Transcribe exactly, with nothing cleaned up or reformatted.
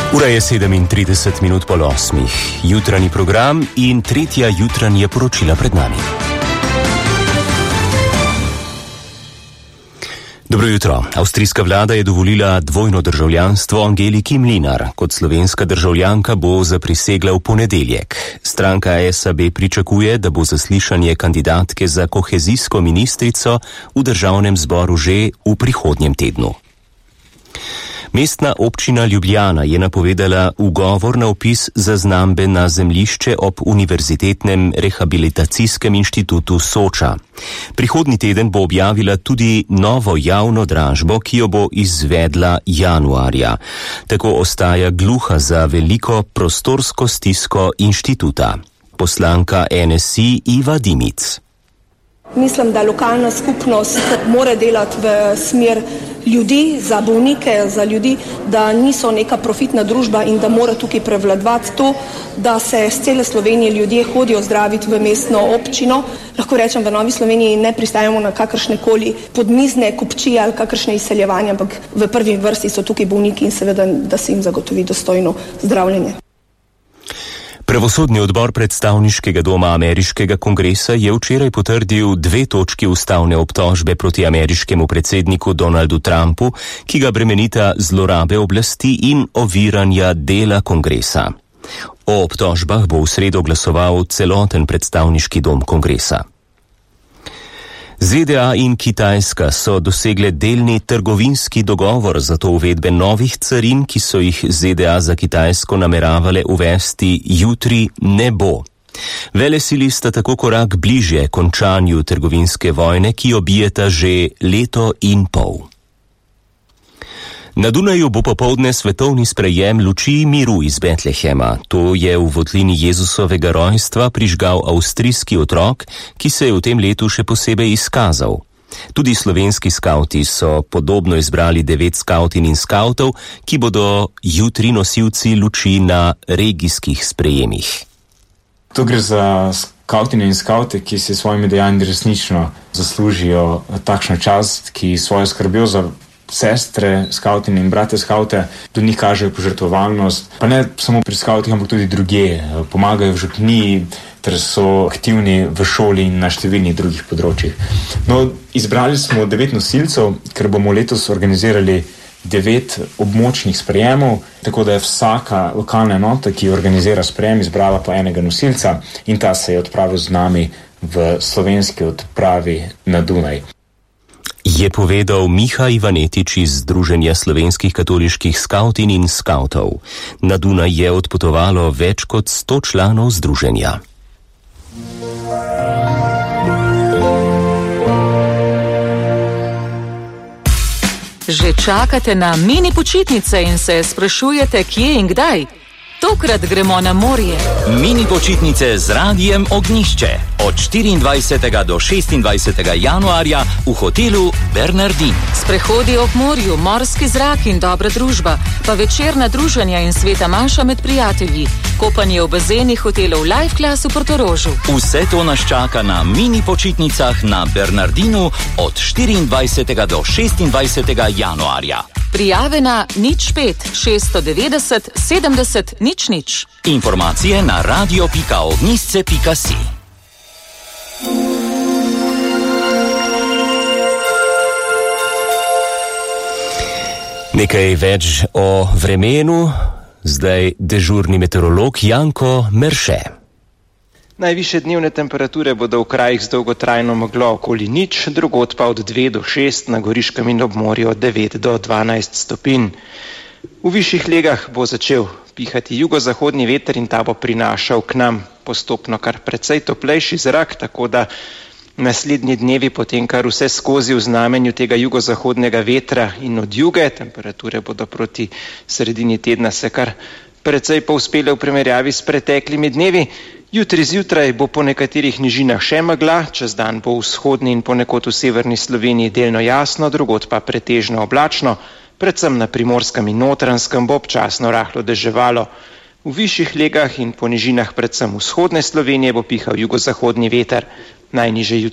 Ura je sedemintrideset minut po osmih. Jutranji program in tretja jutranja poročila pred nami. Dobro jutro. Avstrijska vlada je dovolila dvojno državljanstvo Angeliki Mlinar. Kot slovenska državljanka bo zaprisegla v ponedeljek. Stranka S A B pričakuje, da bo zaslišanje kandidatke za kohezijsko ministrico v državnem zboru že v prihodnjem tednu. Mestna občina Ljubljana je napovedala ugovor na vpis zaznambe na zemljišče ob Univerzitetnem rehabilitacijskem inštitutu Soča. Prihodnji teden bo objavila tudi novo javno dražbo, ki jo bo izvedla januarja. Tako ostaja gluha za veliko prostorsko stisko inštituta. Poslanka N S I Iva Dimic. Mislim, da lokalna skupnost mora delati v smer ljudi, za bolnike, za ljudi, da niso neka profitna družba in da mora tukaj prevladovati to, da se z cele Slovenije ljudje hodijo zdraviti v mestno občino. Lahko rečem, v Novi Sloveniji ne pristajamo na kakršne koli podmizne kupčije ali kakršne izseljevanja, ampak v prvi vrsti so tukaj bolniki in seveda, da se jim zagotovi dostojno zdravljenje. Pravosodni odbor predstavniškega doma ameriškega kongresa je včeraj potrdil dve točki ustavne obtožbe proti ameriškemu predsedniku Donaldu Trumpu, ki ga bremenita zlorabe oblasti in oviranja dela kongresa. O obtožbah bo v sredo glasoval celoten predstavniški dom kongresa. Z D A in Kitajska so dosegle delni trgovinski dogovor za to uvedbe novih carin, ki so jih Z D A za Kitajsko nameravale uvesti jutri, ne bo. Velesili sta tako korak bližje končanju trgovinske vojne, ki jo bijeta že leto in pol. Na Dunaju bo popoldne svetovni sprejem luči miru iz Betlehema. To je v votlini Jezusovega rojstva prižgal avstrijski otrok, ki se je v tem letu še posebej izkazal. Tudi slovenski skavti so podobno izbrali devet skavtin in skavtov, ki bodo jutri nosilci luči na regijskih sprejemih. To gre za skavtine in skavte, ki se svojimi dejanji resnično zaslužijo takšno čast, ki svojo skrbijo za sestre, skavtine in brate skavte, do njih kažejo požrtvovalnost, pa ne samo pri skavtih, ampak tudi drugje. Pomagajo v župniji, ter so aktivni v šoli in na številnih drugih področjih. No, izbrali smo devet nosilcev, ker bomo letos organizirali devet območnih sprejemov, tako da je vsaka lokalna enota, ki organizira sprejem, izbrala po enega nosilca in ta se je odpravil z nami v slovenski odpravi na Dunaj. Je povedal Miha Ivanetič iz Združenja slovenskih katoliških skavtin in skavtov. Na Dunaj je odpotovalo več kot sto članov združenja. Že čakate na mini počitnice in se sprašujete, kje in kdaj? Tokrat gremo na morje. Mini počitnice z Radijem Ognjišče. Od štiriindvajsetega do šestindvajsetega januarja v hotelu Bernardin. Sprehodi ob morju, morski zrak in dobra družba, pa večerna druženja in sveta maša med prijatelji. Kopanje v bazenih hotelov Life Class v Portorožu. Vse to nas čaka na mini počitnicah na Bernardinu od štiriindvajsetega do šestindvajsetega januarja. Prijave na nič pet šeststo devetdeset sedemdeset nič nič. Informacije na radio pika ognjišče pika si. Nekaj več o vremenu, zdaj dežurni meteorolog Janko Merše. Najvišje dnevne temperature bodo v krajih z dolgotrajno meglo okoli nič, drugod pa od dve do šest, na Goriškem in ob morju od devet do dvanajst stopinj. V višjih legah bo začel pihati jugozahodni veter in ta bo prinašal k nam postopno kar precej toplejši zrak, tako da naslednji dnevi potem kar vse skozi v znamenju tega jugozahodnega vetra in od juge. Temperature bodo proti sredini tedna se kar precej povspele v primerjavi s preteklimi dnevi. Jutri zjutraj bo po nekaterih nižinah še megla, čez dan bo v vzhodni in ponekod v severni Sloveniji delno jasno, drugod pa pretežno oblačno, predvsem na Primorskem in Notranjskem bo občasno rahlo deževalo. V višjih legah in po nižinah predvsem vzhodne Slovenije bo pihal jugozahodni veter. Najnižje jutri